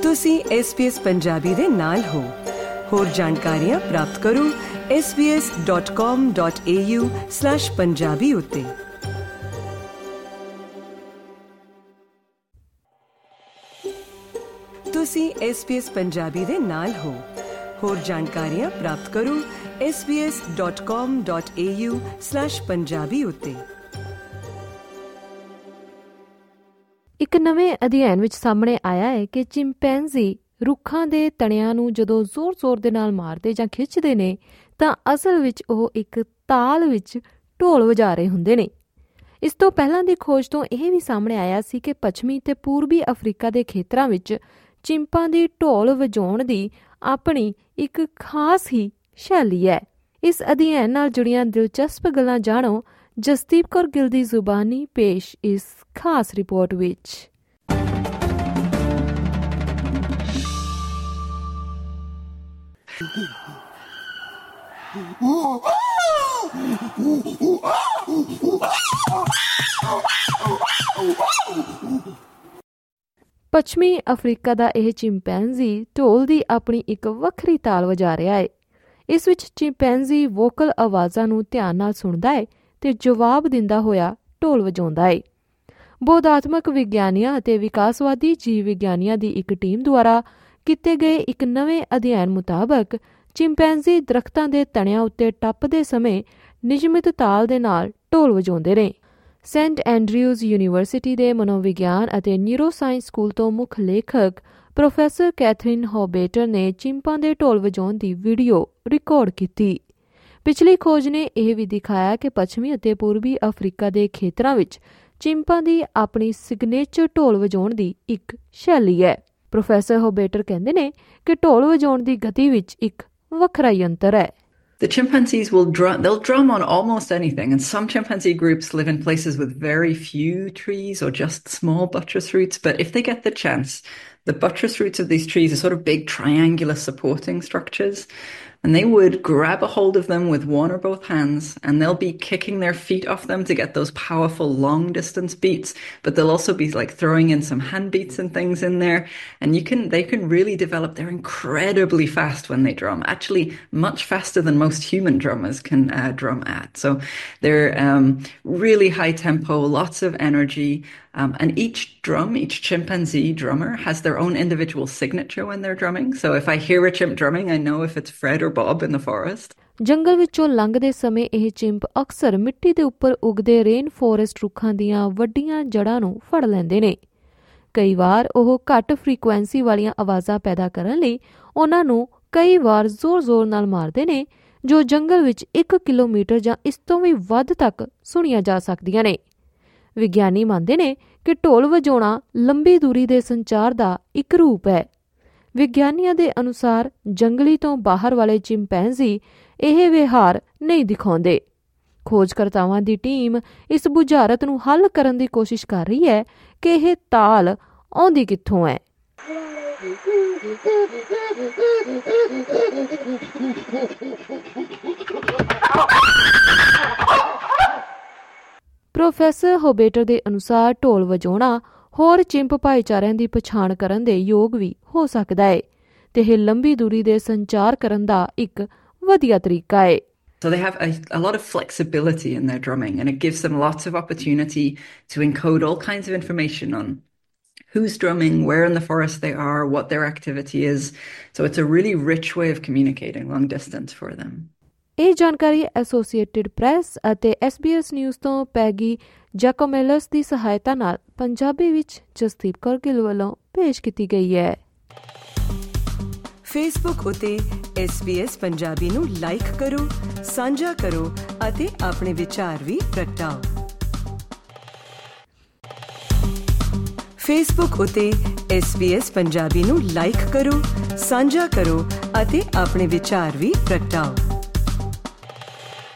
ਤੁਸੀਂ SBS ਪੰਜਾਬੀ ਦੇ ਨਾਲ ਹੋ। ਹੋਰ ਜਾਣਕਾਰੀਆਂ ਪ੍ਰਾਪਤ ਕਰੋ sbs.com.au/punjabi ਉੱਤੇ। ਤੁਸੀਂ SBS ਪੰਜਾਬੀ ਦੇ ਨਾਲ ਹੋ। ਹੋਰ ਜਾਣਕਾਰੀਆਂ ਪ੍ਰਾਪਤ ਕਰੋ sbs.com.au/punjabi ਉੱਤੇ। ਇੱਕ ਨਵੇਂ ਅਧਿਐਨ ਵਿੱਚ ਸਾਹਮਣੇ ਆਇਆ ਹੈ ਕਿ ਚਿੰਪੈਂਜ਼ੀ ਰੁੱਖਾਂ ਦੇ ਤਣਿਆਂ ਨੂੰ ਜਦੋਂ ਜ਼ੋਰ-ਜ਼ੋਰ ਦੇ ਨਾਲ ਮਾਰਦੇ ਜਾਂ ਖਿੱਚਦੇ ਨੇ ਤਾਂ ਅਸਲ ਵਿੱਚ ਉਹ ਇੱਕ ਤਾਲ ਵਿੱਚ ਢੋਲ ਵਜਾ ਰਹੇ ਹੁੰਦੇ ਨੇ। ਇਸ ਤੋਂ ਪਹਿਲਾਂ ਦੀ ਖੋਜ ਤੋਂ ਇਹ ਵੀ ਸਾਹਮਣੇ ਆਇਆ ਸੀ ਕਿ ਪੱਛਮੀ ਤੇ ਪੂਰਬੀ ਅਫਰੀਕਾ ਦੇ ਖੇਤਰਾਂ ਵਿੱਚ ਚਿੰਪਾਂ ਦੀ ਢੋਲ ਵਜਾਉਣ ਦੀ ਆਪਣੀ ਇੱਕ ਖਾਸ ਹੀ ਸ਼ੈਲੀ ਹੈ। ਇਸ ਅਧਿਐਨ ਨਾਲ ਜੁੜੀਆਂ ਦਿਲਚਸਪ ਗੱਲਾਂ ਜਾਣੋ ਜਸਦੀਪ ਕੌਰ ਗਿੱਲ ਦੀ ਜ਼ੁਬਾਨੀ ਪੇਸ਼ ਇਸ ਖਾਸ ਰਿਪੋਰਟ ਵਿੱਚ। ਪੱਛਮੀ ਅਫਰੀਕਾ ਦਾ ਇਹ ਚਿੰਪੈਂਜ਼ੀ ਢੋਲ ਦੀ ਆਪਣੀ ਇੱਕ ਵੱਖਰੀ ਤਾਲ ਵਜਾ ਰਿਹਾ ਹੈ। ਇਸ ਵਿੱਚ ਚਿੰਪੈਂਜ਼ੀ ਵੋਕਲ ਆਵਾਜ਼ਾਂ ਨੂੰ ਧਿਆਨ ਨਾਲ ਸੁਣਦਾ ਹੈ ਤੇ ਜਵਾਬ ਦਿੰਦਾ ਹੋਇਆ ਢੋਲ ਵਜਾਉਂਦਾ ਹੈ। ਬੋਧਾਤਮਕ ਵਿਗਿਆਨੀਆਂ ਅਤੇ ਵਿਕਾਸਵਾਦੀ ਜੀਵ ਵਿਗਿਆਨੀਆਂ ਦੀ ਇੱਕ ਟੀਮ ਦੁਆਰਾ ਕੀਤੇ ਗਏ ਇੱਕ ਨਵੇਂ ਅਧਿਐਨ ਮੁਤਾਬਕ ਚਿੰਪੈਂਜ਼ੀ ਦਰੱਖਤਾਂ ਦੇ ਤਣਿਆਂ ਉੱਤੇ ਟੱਪਦੇ ਸਮੇਂ ਨਿਯਮਿਤ ਤਾਲ ਦੇ ਨਾਲ ਢੋਲ ਵਜਾਉਂਦੇ ਨੇ। ਸੇਂਟ ਐਂਡਰਿਊਜ਼ ਯੂਨੀਵਰਸਿਟੀ ਦੇ ਮਨੋਵਿਗਿਆਨ ਅਤੇ ਨਿਊਰੋਸਾਇੰਸ ਸਕੂਲ ਤੋਂ ਮੁੱਖ ਲੇਖਕ ਪ੍ਰੋਫੈਸਰ ਕੈਥਰੀਨ ਹੋਬੇਟਰ ਨੇ ਚਿੰਪਾਂ ਦੇ ਢੋਲ ਵਜਾਉਣ ਦੀ ਵੀਡੀਓ ਰਿਕਾਰਡ ਕੀਤੀ। ਪਿਛਲੀ ਖੋਜ ਨੇ ਇਹ ਵੀ ਦਿਖਾਇਆ ਕਿ ਪੱਛਮੀ ਅਤੇ ਪੂਰਬੀ ਅਫਰੀਕਾ ਦੇ ਖੇਤਰਾਂ ਵਿੱਚ ਚਿੰਪਾਂ ਦੀ ਆਪਣੀ ਸਿਗਨੇਚਰ ਢੋਲ ਵਜਾਉਣ ਦੀ ਇੱਕ ਸ਼ੈਲੀ ਹੈ। ਪ੍ਰੋਫੈਸਰ ਹੋਬੇਟਰ ਕਹਿੰਦੇ ਨੇ ਕਿ ਢੋਲ ਵਜਾਉਣ ਦੀ ਗਤੀ ਵਿੱਚ ਇੱਕ ਵੱਖਰਾ ਯੰਤਰ ਹੈ। The chimpanzees they'll drum on almost anything, and some chimpanzee groups live in places with very few trees or just small buttress roots, but if they get the chance, the buttress roots of these trees are sort of big triangular supporting structures, and they would grab a hold of them with one or both hands, and they'll be kicking their feet off them to get those powerful long distance beats, but they'll also be like throwing in some hand beats and things in there, and they can really develop. They're incredibly fast when they drum, actually much faster than most human drummers can drum at. So they're really high tempo, lots of energy, and each chimpanzee drummer has their own individual signature when they're drumming. So if I hear a chimp drumming, I know if it's Fred or Bob in the forest. ਜੰਗਲ ਵਿੱਚੋਂ ਲੰਘਦੇ ਸਮੇਂ ਇਹ chimp ਅਕਸਰ ਮਿੱਟੀ ਦੇ ਉੱਪਰ ਉਗਦੇ rain forest ਰੁੱਖਾਂ ਦੀਆਂ ਵੱਡੀਆਂ ਜੜ੍ਹਾਂ ਨੂੰ ਫੜ ਲੈਂਦੇ ਨੇ। ਕਈ ਵਾਰ ਉਹ ਘੱਟ ਫ੍ਰੀਕੁਐਂਸੀ ਵਾਲੀਆਂ ਆਵਾਜ਼ਾਂ ਪੈਦਾ ਕਰਨ ਲਈ ਉਹਨਾਂ ਨੂੰ ਕਈ ਵਾਰ ਜ਼ੋਰ-ਜ਼ੋਰ ਨਾਲ ਮਾਰਦੇ ਨੇ ਜੋ ਜੰਗਲ ਵਿੱਚ 1 ਕਿਲੋਮੀਟਰ ਜਾਂ ਇਸ ਤੋਂ ਵੀ ਵੱਧ ਤੱਕ ਸੁਣੀਆਂ ਜਾ ਸਕਦੀਆਂ ਨੇ। ਵਿਗਿਆਨੀ ਮੰਨਦੇ ਨੇ ਕਿ ਢੋਲ ਵਜਾਉਣਾ ਲੰਬੀ ਦੂਰੀ ਦੇ ਸੰਚਾਰ ਦਾ ਇੱਕ ਰੂਪ ਹੈ। ਵਿਗਿਆਨੀਆਂ ਦੇ ਅਨੁਸਾਰ ਜੰਗਲੀ ਤੋਂ ਬਾਹਰ ਵਾਲੇ ਚਿੰਪੈਂਜ਼ੀ ਇਹ ਵਿਹਾਰ ਨਹੀਂ ਦਿਖਾਉਂਦੇ। ਖੋਜਕਰਤਾਵਾਂ ਦੀ ਟੀਮ ਇਸ ਬੁਝਾਰਤ ਨੂੰ ਹੱਲ ਕਰਨ ਦੀ ਕੋਸ਼ਿਸ਼ ਕਰ ਰਹੀ ਹੈ ਕਿ ਇਹ ਤਾਲ ਆਉਂਦੀ ਕਿੱਥੋਂ ਹੈ। ਪ੍ਰੋਫੈਸਰ ਹੋਬੇਟਰ ਦੇ ਅਨੁਸਾਰ ਢੋਲ ਵਜਾਉਣਾ ਹੋਰ ਚਿੰਪ ਭਾਈਚਾਰਿਆਂ ਦੀ ਪਛਾਣ ਕਰਨ ਦੇ ਯੋਗ ਵੀ ਹੋ ਸਕਦਾ ਹੈ ਤੇ ਇਹ ਲੰਬੀ ਦੂਰੀ ਦੇ ਸੰਚਾਰ ਕਰਨ ਦਾ ਇੱਕ ਵਧੀਆ ਤਰੀਕਾ ਹੈ। So they have a lot of flexibility in their drumming, and it gives them lots of opportunity to encode all kinds of information on who's drumming, where in the forest they are, what their activity is. So it's a really rich way of communicating long distance for them. ਇਹ ਜਾਣਕਾਰੀ associated press ਅਤੇ SBS news ਤੋਂ Peggy ਜੈਕੋਮੇਲਸ ਦੀ ਸਹਾਇਤਾ ਨਾਲ ਪੰਜਾਬੀ ਵਿੱਚ ਜਸਦੀਪ ਕੌਰ ਗਿੱਲ ਵੱਲੋਂ ਪੇਸ਼ ਕੀਤੀ ਗਈ ਹੈ। ਫੇਸਬੁੱਕ ਉਤੇ SBS ਪੰਜਾਬੀ ਨੂੰ ਲਾਈਕ ਕਰੋ, ਸਾਂਝਾ ਕਰੋ ਅਤੇ ਆਪਣੇ ਵਿਚਾਰ ਵੀ ਪ੍ਰਗਟਾਓ। ਫੇਸਬੁੱਕ ਉਤੇ SBS ਪੰਜਾਬੀ ਨੂੰ ਲਾਈਕ ਕਰੋ, ਸਾਂਝਾ ਕਰੋ ਅਤੇ ਆਪਣੇ ਵਿਚਾਰ ਵੀ ਪ੍ਰਗਟਾਓ।